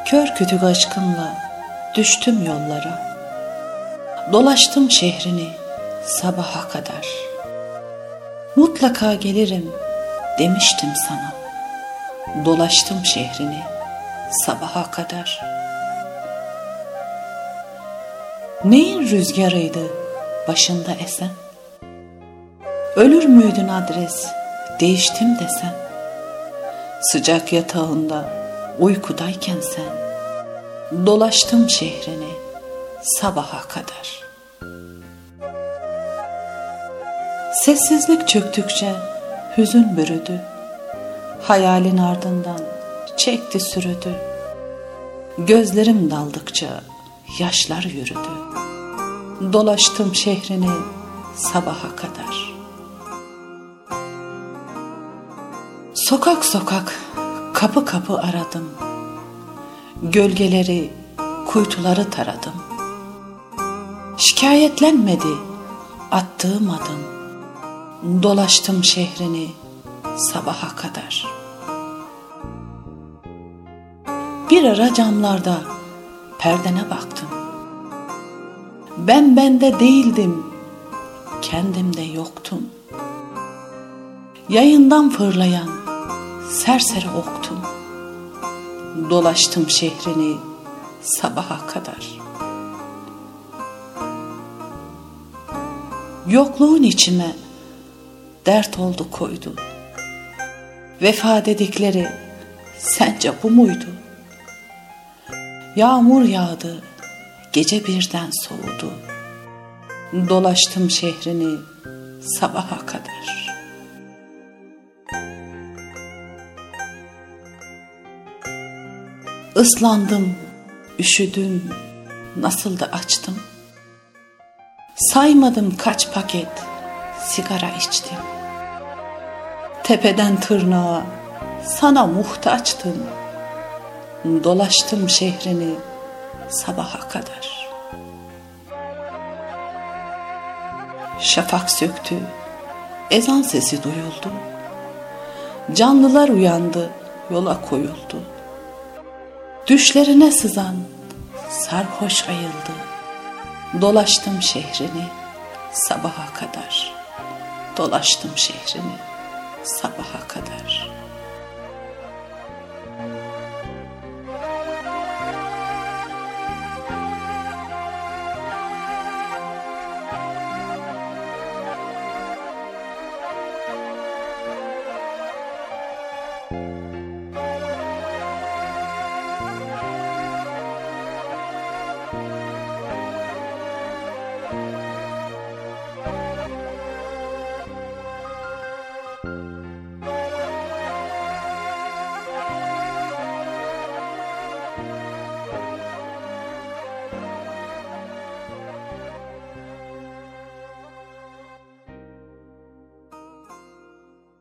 Kör kütük aşkınla düştüm yollara, dolaştım şehrini sabaha kadar. Mutlaka gelirim demiştim sana, dolaştım şehrini sabaha kadar. Neyin rüzgarıydı başında esen? Ölür müydün adres değiştim desen? Sıcak yatağında uykudayken sen, dolaştım şehrini sabaha kadar. Sessizlik çöktükçe hüzün bürüdü, hayalin ardından çekti sürüdü. Gözlerim daldıkça yaşlar yürüdü, dolaştım şehrini sabaha kadar. Sokak sokak, kapı kapı aradım, gölgeleri, kuytuları taradım. Şikayetlenmedi attığım adım, dolaştım şehrini sabaha kadar. Bir ara camlarda perdene baktım, ben bende değildim, kendimde yoktum. Yayından fırlayan serseri oktum, dolaştım şehrini sabaha kadar. Yokluğun içime dert oldu koydu, vefa dedikleri sence bu muydu? Yağmur yağdı, gece birden soğudu, dolaştım şehrini sabaha kadar. Islandım, üşüdüm, nasıl da açtım. Saymadım kaç paket sigara içtim. Tepeden tırnağa sana muhtaçtım, dolaştım şehrini sabaha kadar. Şafak söktü, ezan sesi duyuldu. Canlılar uyandı, yola koyuldu. Düşlerine sızan sarhoş ayıldı, dolaştım şehrini sabaha kadar. Dolaştım şehrini sabaha kadar.